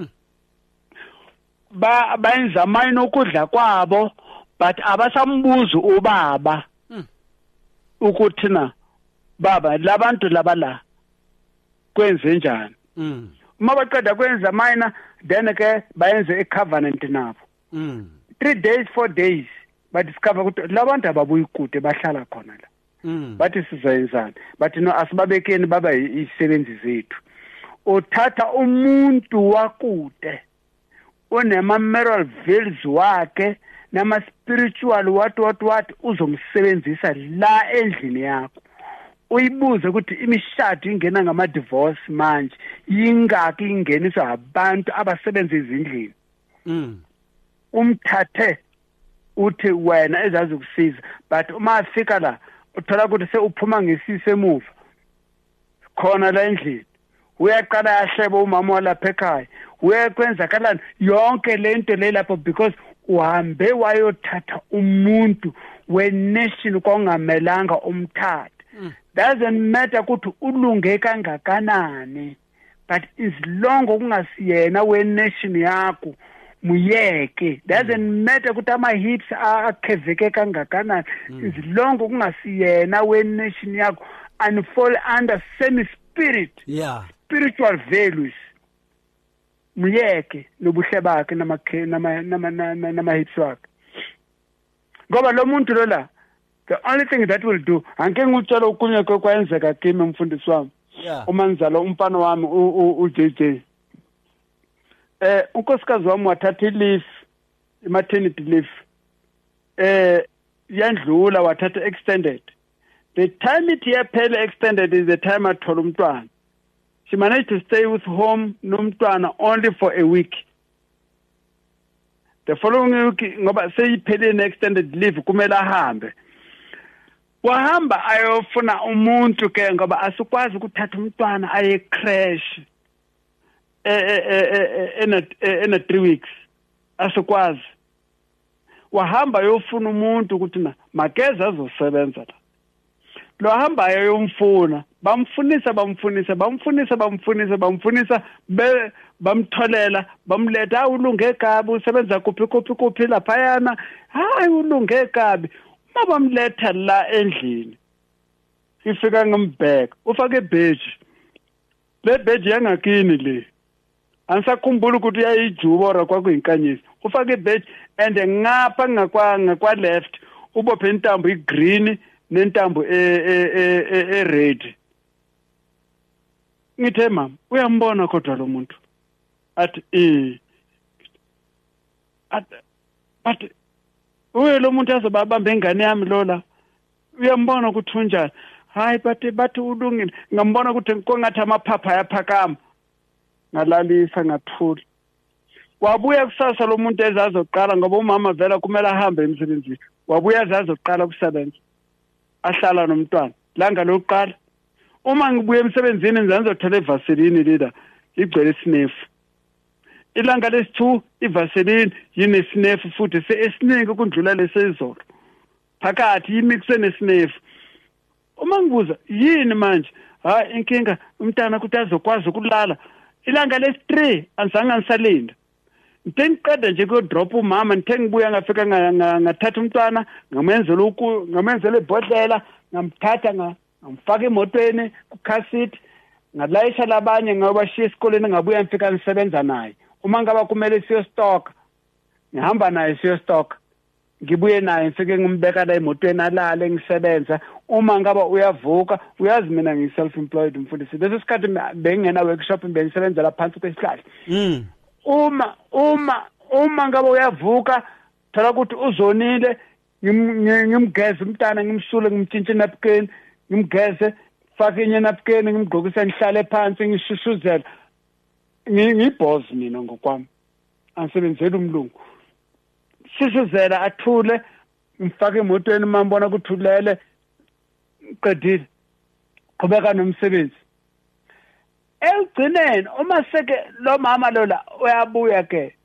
F: Ba bayizamina ukudla kwabo, but abasambuza ubaba.
C: Hmm.
F: Ukuthi na baba labantu labala kwenze njani?
C: Mm.
F: Uma baqeda kwenza mina then ke bayenze a covenant nabo.
C: Mm.
F: three days four days ba discover ukuthi labantu ababuyi kude bahlala khona la.
C: Mm.
F: Bathi sizayenzana bathi no asibabekeni baba isebenzi zethu. Uthatha umuntu wakude onema moral values wakhe nama spiritual what what what uzomsebenzisa la endlini yakho. Uyibuze ukuthi imishado ingena ngama divorce manje ingaki ingeniswa abantu abasebenza ezindlini.
C: Mm.
F: Umthathe uthi wena ezazi ukusiza, but uma afika la uthola ukuthi seuphuma ngesise emuva khona la endlini uyaqala yahleba umama walapha ekhaya uyakwenza kalani yonke lento le lapho because uhambe wayothatha umuntu wenation kongamelanga umthatha. Mm. Doesn't matter ukuthi ulunge kangakanani, but as long kungasiyena wenation yakho muyeke. Doesn't matter ukuthi ama hips akheveke kangakanani, as long kungasiyena wenation yakho and fall under same spirit.
C: Yeah.
F: Spiritual values. Muyeke nobuhle bakhe nama nama nama nama hips wakhe. Ngoba lo muntu lo la, the only thing that will do, anke ngutshela ukunye kwenzeka kimi umfundisi wami.
C: Yeah.
F: Uma ngizala umfana wami u J J. Eh unkosikazi wami wathatha leave, maternity leave. Eh yandlula wathatha extended. The time it yaphela extended is the time athola umntwana. She managed to stay with home nomntwana only for a week. The following week ngoba seyiphele extended leave kumele ahambe. Wahamba ayofuna umuntu ke ngoba asikwazi ukuthatha umntwana aye crash eh ena ena three weeks asikwazi. Wahamba ayofuna umuntu ukuthi na makeza azosebenza la. Lo hamba ayomfuna bamfunisa bamfunisa bamfunisa bamfunisa bamfunisa be bamtholela bamletha ulunge kabi usebenza kuphi kuphi kuphi lapha yana hayi ulunge kabi. Mabamletha la endlini ifika ngombheka ufake badge le badge yangakini le ansakhumbula ukuthi uyayijuba ora kwakuyinkanyisi ufake badge and ngapha ngakwanga kwa left ubophe intambo igreen nentambo e e e red. Ngithe mama uyambona kodwa lo muntu athi eh at but uye lo muntu azobabamba ingane yami lola uyambona ukuthi unjani hayi bathi bathi ulungile ngambona ukuthi kongathi amaphapha ayaphakama ngalalisa ngathula. Wabuya kusasa lo muntu ezazoqala ngoba umama vela kumele ahambe emsebenzini. Wabuya ezazoqala kusebenza ahlala nomntwana langa lokuqala uma ngibuye emsebenzini ngizanzothola evaseline leda igcwele isinefu. Ilanga lesi-two ivaseline yinesinefu futhi esiningi ukundlula lesezolo phakathi yimixe nesinefu. Uma ngibuza yini manje hayi inkinga umntana ukuthi azokwazi ukulala ilanga lesi-three anzange ngisalinda. Ngithe ngiqeda nje ku drop umama ngithe ngibuya ngafika ngathatha umntwana ngamenzela uku ngamenzela ibhodlela ngamthatha ngamfaka emotweni ku car seat ngalayisha labanye ngabashiya esikoleni ngabuya ngifika ngisebenza naye. Uma ngaba kumele siyo stock ngihamba naye siyo stock ngibuye naye ngifike ngimbeka la emotweni alale ngisebenza. Uma ngaba uyavuka uyazi mina ngi self employed mfundisi leso sikhathi bengena workshop bengisebenza la phansi kwesihlahla.
C: Mm.
F: Uma uma uma ngaba uyavuka thola ukuthi uzonile ngimgeze umntana ngimsule ngimtshintshe napkin ngimgeze fake inye napkin ngimgqokisa ngihlale phansi ngishushuzela ngiboss mina ngokwami ansebenzela umlungu sishuzela athule ngifake emotweni mambona kuthulele qedile qhubeka nomsebenzi. Egcineni uma seke lo mama lola uyabuya ke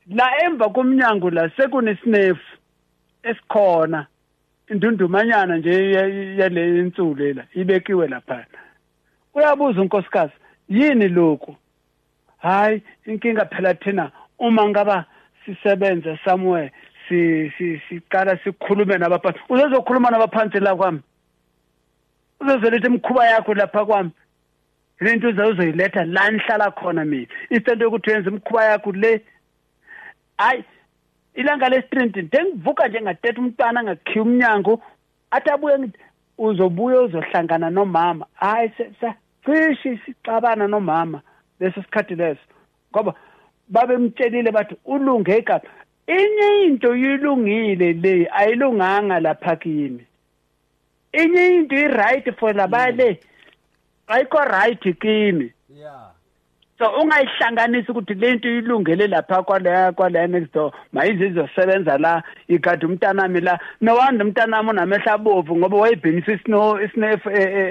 F: la emva komnyango la sekunesnefu esikhona indundumanyana nje yale insulu la ibekiwe lapha. Uyabuza unkosikazi, yini lokho? Hayi, inkinga phela thina uma ngaba sisebenza somewhere si si siqala sikhulume nabaphansi. Uzozokhuluma nabaphansi la kwami. Uzozoletha imkhuba yakho lapha kwami. Lento uzoyiletha la nihlala khona mina. Isento ukuthi yenze imkhuba yakho le. Hayi, ilanga le-street ngivuka nje ngathetha umntwana ngakhiya umnyango athi abuye ngithi uzobuya uzohlangana nomama. Hayi cishe sicabana nomama leso sikhathi leso ngoba babemtshelile bathi ulunge eGapa. Inye into yilungile le ayilunganga lapha kimi. Inye into i-right for labale ayikho right kimi.
C: Yeah.
F: So ungayihlanganisa ukuthi lento ilungele lapha kwala kwala next door mayizizosebenza la igadi umntanami la nowanda umntanami unamehla abovu ngoba wayibhenisa isno isnef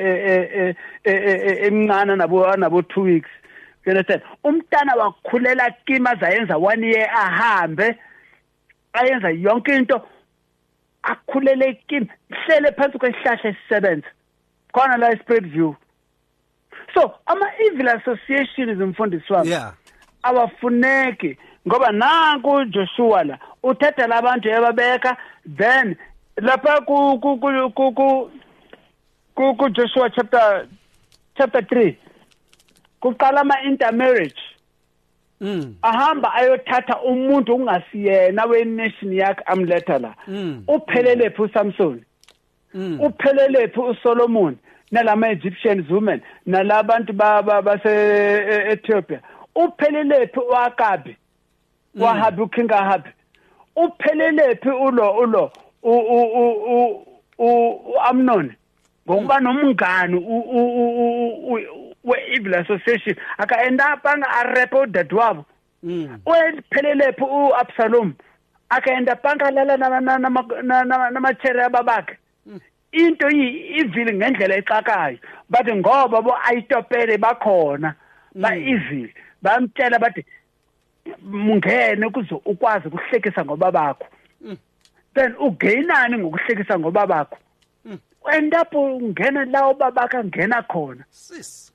F: emncane nabo nabo two weeks. You understand? Umntana wakhulela kima zayenza one year ahambe ayenza yonke into akhulele kima hlele phansi kwesihlahla esisebenza khona la Spirit View. So ama evil associations umfundisi wami
C: yeah
F: awafuneki ngoba nanku Joshua la uthetha labantu yababeka then lapha ku ku ku ku ku Joshua chapter chapter three kuqala ama intermarriage
C: mm
F: ahamba ayothatha umuntu ungasiyena wenation yakhe amletha la
C: mm.
F: uphelele phu Samson
C: mm.
F: uphelele phu uSolomon nalama Egyptian women nalabantu base Ethiopia uphelele phi uAkabi wahabi uKing Ahab uphelele phi ulo ulo u u Amnon ngokuba nomngane we evil association akaenda panga arepo dadwabo uphelele phi uAbsalom akaenda panga lala nama nama chere babakhe into yi-evil ngendlela exakayo bathi ngoba bo ayitopele bakhona ba evil bamtshela bathi mungene kuze ukwazi ukuhlekisa ngoba bakho then ugainani ngokuhlekisa ngoba bakho end up ungena lawo babaka ngena khona
C: sis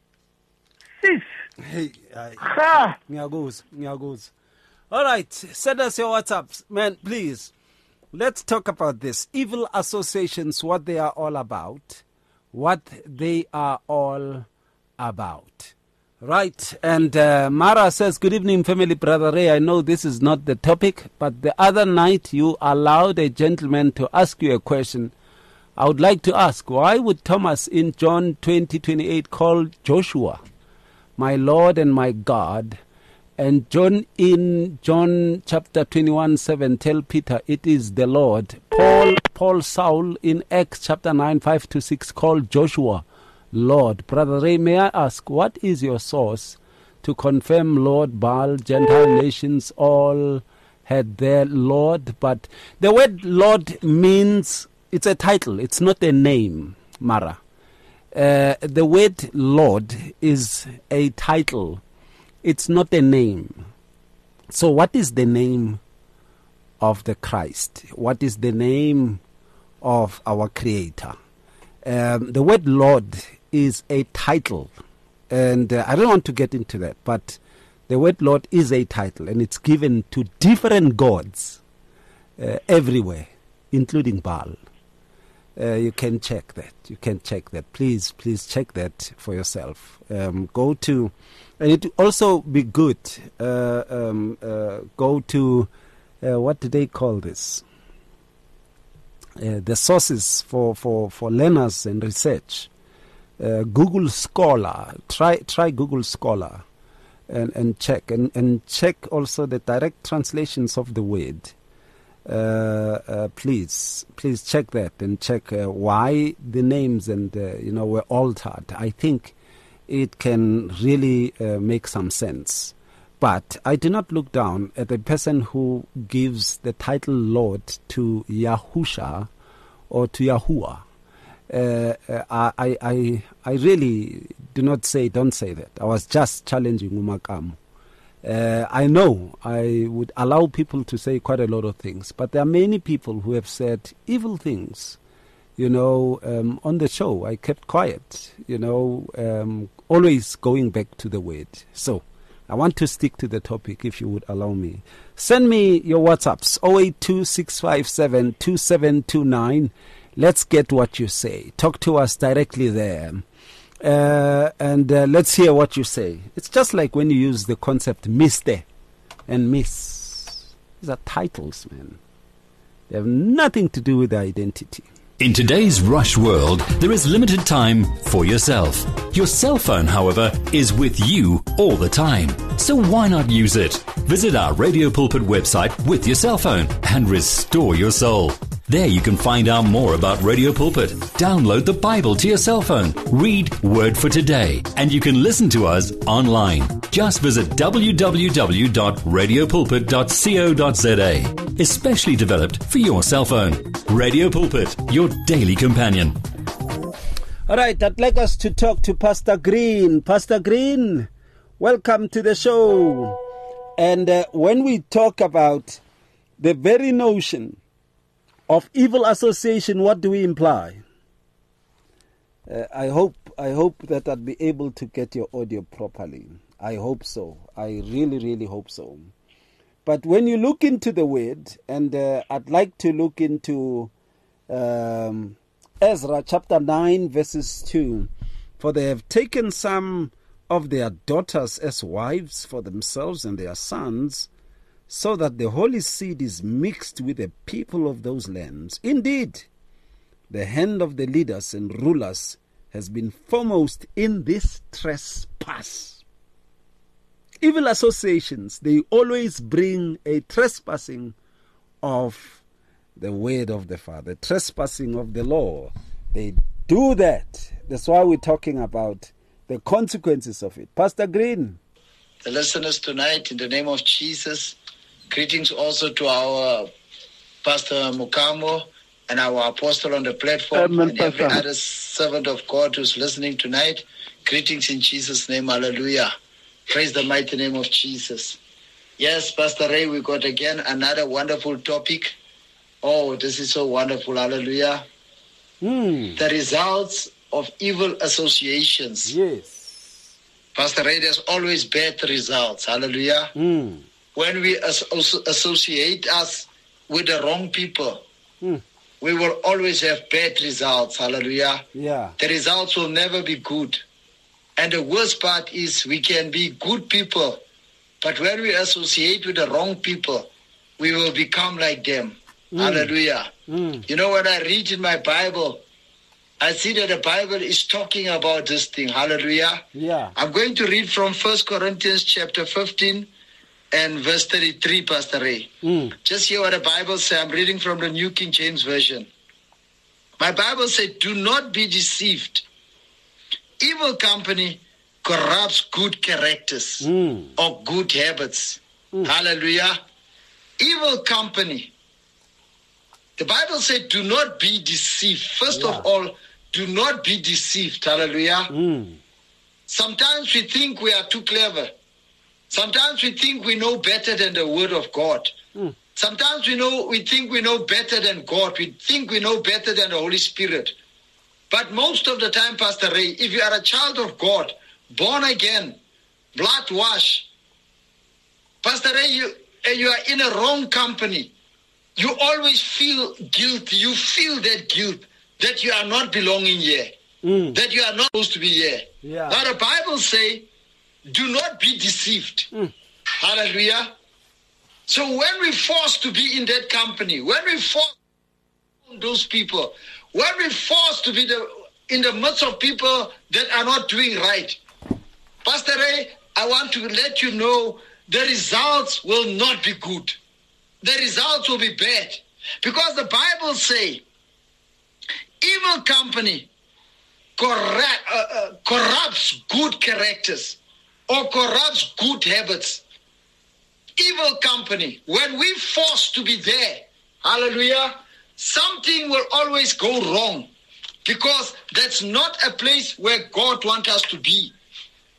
F: sis
C: hey
F: ha
C: ngiyakuzwa ngiyakuzwa. All right, send us your WhatsApps man, please. Let's talk about this. Evil associations, what they are all about. What they are all about. Right. And uh, Mara says, good evening, family. Brother Ray, I know this is not the topic, but the other night you allowed a gentleman to ask you a question. I would like to ask, why would Thomas in John twenty twenty-eight call Joshua my Lord and my God? And John in John chapter twenty-one seven tell Peter it is the Lord. Paul Paul Saul in Acts chapter nine five to six called Joshua Lord. Brother Ray, may I ask, what is your source to confirm Lord Baal, Gentile nations all had their Lord? But the word Lord means, it's a title, it's not a name, Mara. Uh, the word Lord is a title. It's not a name. So what is the name of the Christ? What is the name of our Creator? Um, the word Lord is a title. And uh, I don't want to get into that, but the word Lord is a title, and it's given to different gods uh, everywhere, including Baal. Uh, you can check that. You can check that. Please, please check that for yourself. Um, go to... And it also be good, uh, um, uh, go to, uh, what do they call this? Uh, the sources for, for, for learners and research. Uh, Google Scholar, try try Google Scholar and, and check. And, and check also the direct translations of the word. Uh, uh, please, please check that and check uh, why the names and, uh, you know, were altered. I think it can really uh, make some sense. But I do not look down at a person who gives the title Lord to Yahusha or to Yahuwah. Uh, uh, I, I, I really do not say, don't say that. I was just challenging Umakamu. Uh, I know I would allow people to say quite a lot of things, but there are many people who have said evil things. You know, um, on the show, I kept quiet, you know, um, always going back to the word. So I want to stick to the topic, if you would allow me. Send me your WhatsApps, zero eight two six five seven two seven two nine. Let's get what you say. Talk to us directly there. Uh, and uh, let's hear what you say. It's just like when you use the concept Mister and Miss. These are titles, man. They have nothing to do with identity.
D: In today's rush world, there is limited time for yourself. Your cell phone, however, is with you all the time. So why not use it? Visit our Radio Pulpit website with your cell phone and restore your soul. There you can find out more about Radio Pulpit. Download the Bible to your cell phone. Read Word for Today. And you can listen to us online. Just visit w w w dot radio pulpit dot co dot z a. Especially developed for your cell phone. Radio Pulpit, your daily companion.
C: All right, I'd like us to talk to Pastor Green. Pastor Green, welcome to the show. And uh, when we talk about the very notion of evil association, what do we imply? Uh, I hope I hope that I'll be able to get your audio properly. I hope so. I really, really hope so. But when you look into the word, and uh, I'd like to look into um, Ezra chapter nine, verses two. For they have taken some of their daughters as wives for themselves and their sons, so that the holy seed is mixed with the people of those lands. Indeed, the hand of the leaders and rulers has been foremost in this trespass. Evil associations, they always bring a trespassing of the word of the Father, trespassing of the law. They do that. That's why we're talking about the consequences of it. Pastor Green.
H: The listeners tonight, in the name of Jesus, greetings also to our Pastor Mukamo and our apostle on the platform, Amen, and every Pastor. Other servant of God who's listening tonight. Greetings in Jesus' name. Hallelujah. Praise the mighty name of Jesus. Yes, Pastor Ray, we got again another wonderful topic. Oh, this is so wonderful. Hallelujah.
C: Mm.
H: The results of evil associations.
C: Yes.
H: Pastor Ray, there's always bad results. Hallelujah.
C: Mm.
H: When we as- associate us with the wrong people,
C: mm.
H: we will always have bad results. Hallelujah.
C: Yeah.
H: The results will never be good. And the worst part is we can be good people, but when we associate with the wrong people, we will become like them. Mm. Hallelujah.
C: Mm.
H: You know, when I read in my Bible, I see that the Bible is talking about this thing. Hallelujah.
C: Yeah.
H: I'm going to read from First Corinthians chapter fifteen and verse thirty-three, Pastor Ray.
C: Mm.
H: Just hear what the Bible says. I'm reading from the New King James Version. My Bible said, do not be deceived. Evil company corrupts good characters
C: mm.
H: or good habits. Mm. Hallelujah. Evil company. The Bible said, do not be deceived. First
C: yeah.
H: of all, do not be deceived. Hallelujah.
C: Mm.
H: Sometimes we think we are too clever. Sometimes we think we know better than the Word of God.
C: Mm.
H: Sometimes we know we think we know better than God. We think we know better than the Holy Spirit. But most of the time, Pastor Ray, if you are a child of God, born again, blood washed, Pastor Ray, you, you are in a wrong company. You always feel guilty. You feel that guilt that you are not belonging here,
C: mm.
H: that you are not supposed to be here.
C: Yeah.
H: Now the Bible says, do not be deceived.
C: Mm.
H: Hallelujah. So when we forced to be in that company, when we forced those people, when we forced to be the, in the midst of people that are not doing right, Pastor Ray, I want to let you know the results will not be good. The results will be bad. Because the Bible says, evil company corrupt, uh, uh, corrupts good characters or corrupts good habits. Evil company, when we forced to be there, hallelujah, something will always go wrong because that's not a place where God wants us to be.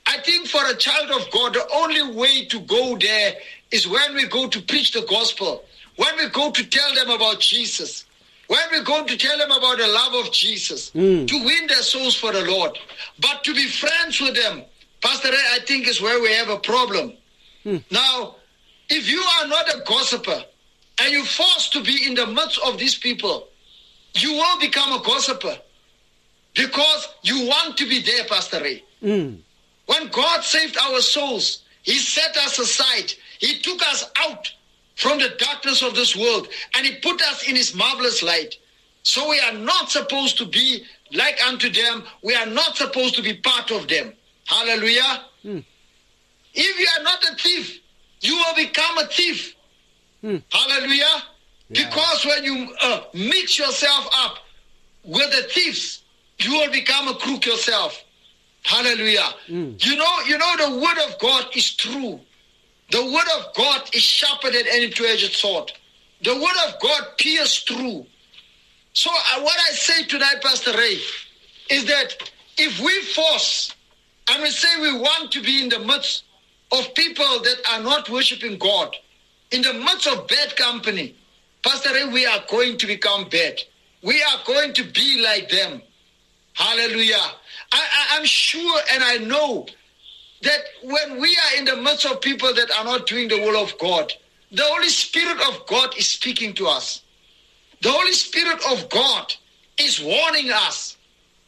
H: I think for a child of God, the only way to go there is when we go to preach the gospel, when we go to tell them about Jesus, when we go to tell them about the love of Jesus, mm. to win their souls for the Lord. But to be friends with them, Pastor Ray, I think is where we have a problem. Mm. Now, if you are not a gossiper and you're forced to be in the midst of these people, you will become a gossiper because you want to be there, Pastor Ray. Mm. When God saved our souls, He set us aside. He took us out from the darkness of this world and He put us in His marvelous light. So we are not supposed to be like unto them. We are not supposed to be part of them. Hallelujah. Mm. If you are not a thief, you will become a thief. Mm. Hallelujah. Yeah. Because when you uh, mix yourself up with the thieves, you will become a crook yourself. Hallelujah. Mm. You know, you know the word of God is true. The word of God is sharper than any two-edged sword. The word of God pierces through. So uh, what I say tonight, Pastor Ray, is that if we force and we say we want to be in the midst of people that are not worshiping God, in the midst of bad company, Pastor Ray, we are going to become bad. We are going to be like them. Hallelujah. I, I, I'm sure and I know that when we are in the midst of people that are not doing the will of God, the Holy Spirit of God is speaking to us. The Holy Spirit of God is warning us.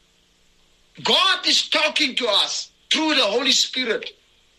H: God is talking to us through the Holy Spirit.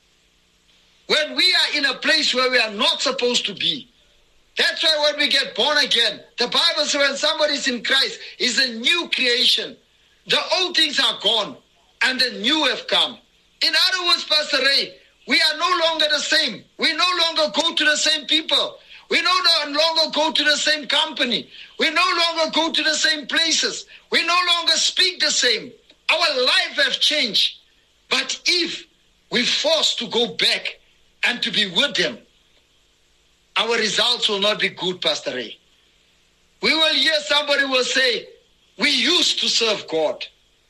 H: When we are in a place where we are not supposed to be, that's why when we get born again, the Bible says when somebody is in Christ, is a new creation. The old things are gone and the new have come. In other words, Pastor Ray, we are no longer the same. We no longer go to the same people. We no longer go to the same company. We no longer go to the same places. We no longer speak the same. Our life has changed. But if we're forced to go back and to be with them, our results will not be good, Pastor Ray. We will hear somebody will say, we used to serve God.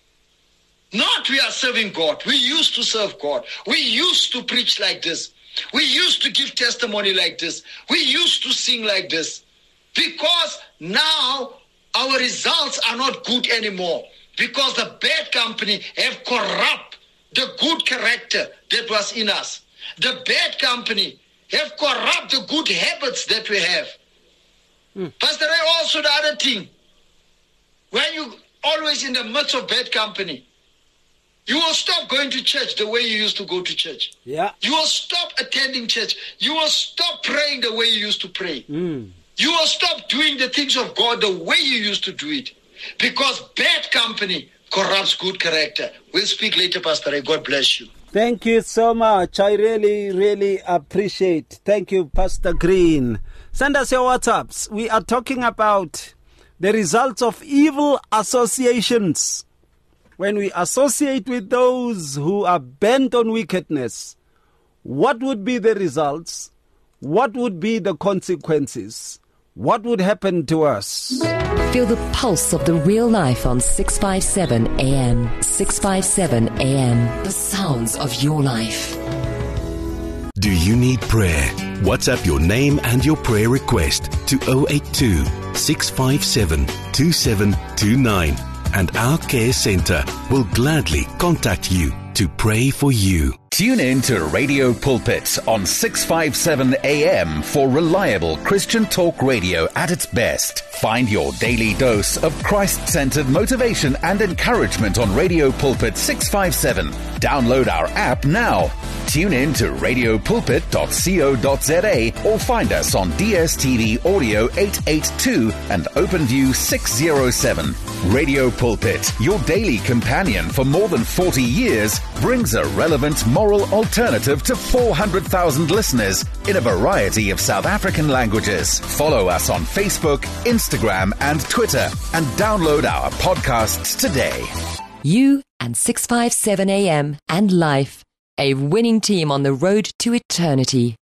H: Not we are serving God. We used to serve God. We used to preach like this. We used to give testimony like this. We used to sing like this. Because now our results are not good anymore. Because the bad company have corrupt the good character that was in us. The bad company have corrupt the good habits that we have. Mm. Pastor Ray, also the other thing, when you always in the midst of bad company, you will stop going to church the way you used to go to church. Yeah. You will stop attending church. You will stop praying the way you used to pray. Mm. You will stop doing the things of God the way you used to do it. Because bad company corrupts good character. We'll speak later, Pastor Ray. God bless you.
C: Thank you so much. I really, really appreciate. Thank you, Pastor Green. Send us your WhatsApps. We are talking about the results of evil associations. When we associate with those who are bent on wickedness, what would be the results? What would be the consequences? What would happen to us?
B: Feel the pulse of the real life on six fifty-seven A M. six fifty-seven A M. The sounds of your life.
I: Do you need prayer? WhatsApp your name and your prayer request to zero eight two, six five seven, two seven two nine. And our care center will gladly contact you to pray for you.
G: Tune in to Radio Pulpit on six fifty-seven A M for reliable Christian talk radio at its best. Find your daily dose of Christ-centered motivation and encouragement on Radio Pulpit six fifty-seven. Download our app now. Tune in to radio pulpit dot co dot za or find us on D S T V Audio eight eighty-two and OpenView six oh seven. Radio Pulpit, your daily companion for more than forty years, brings a relevant moral alternative to four hundred thousand listeners in a variety of South African languages. Follow us on Facebook, Instagram and Twitter and download our podcasts today.
B: You and six fifty-seven A M and Life, a winning team on the road to eternity.